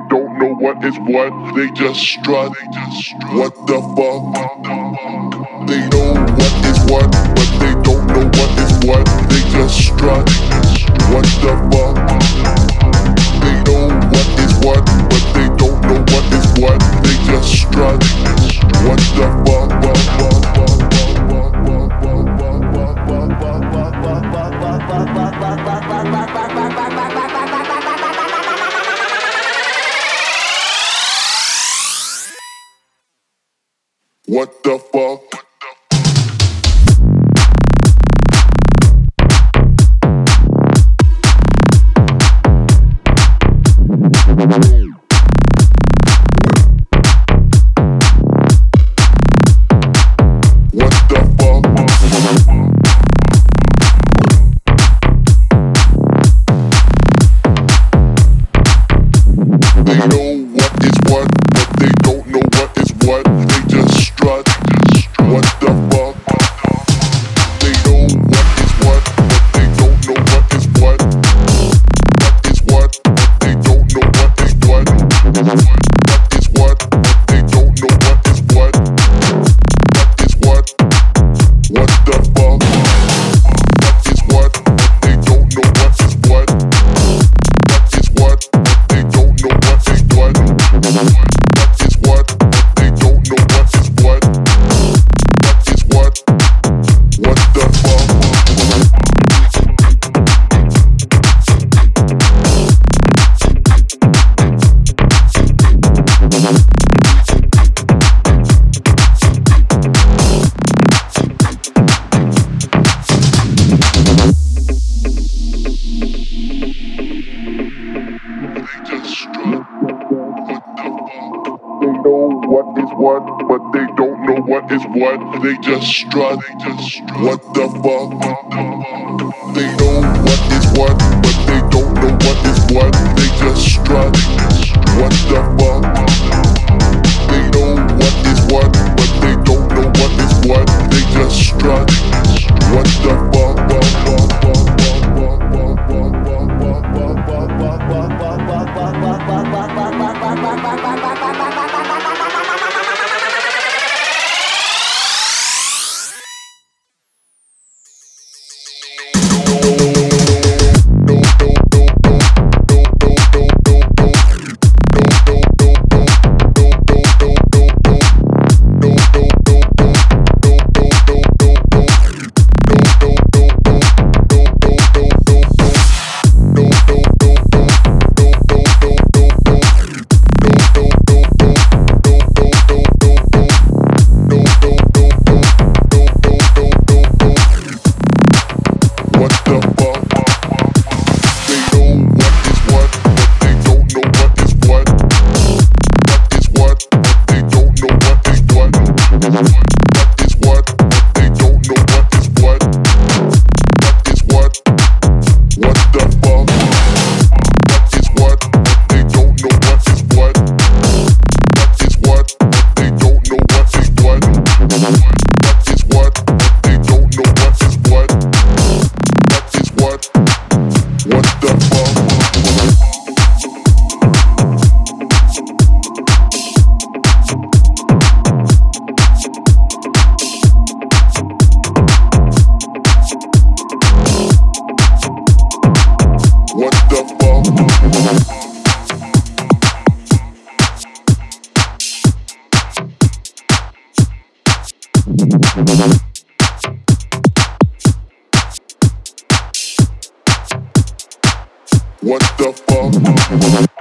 don't know what is what. They just strut. What the fuck? They know what is what, but they don't know what is what. They just strut. What the fuck? They know what is what, but they don't know what is what. They just strut. What the fuck? What the fuck? They know what is what, but they don't know what is what. They just strut. What the fuck? They know what is what, but they don't know what is what. What is what, but they don't know what is what. What is what, but they don't know what is what. What is what? What the fuck? What is what, but they don't know what is what. What is what, but they don't know what is what. What is what, but they don't know what is what. What is what? What the fuck? They just strut. What the fuck? They know what is what, but they don't know what is what. They just strut. What the fuck? They know what is what, but they don't know what is what. They just strut. What the fuck? They know what is what, but they don't know what is what. They just strut. What the fuck? What the fuck?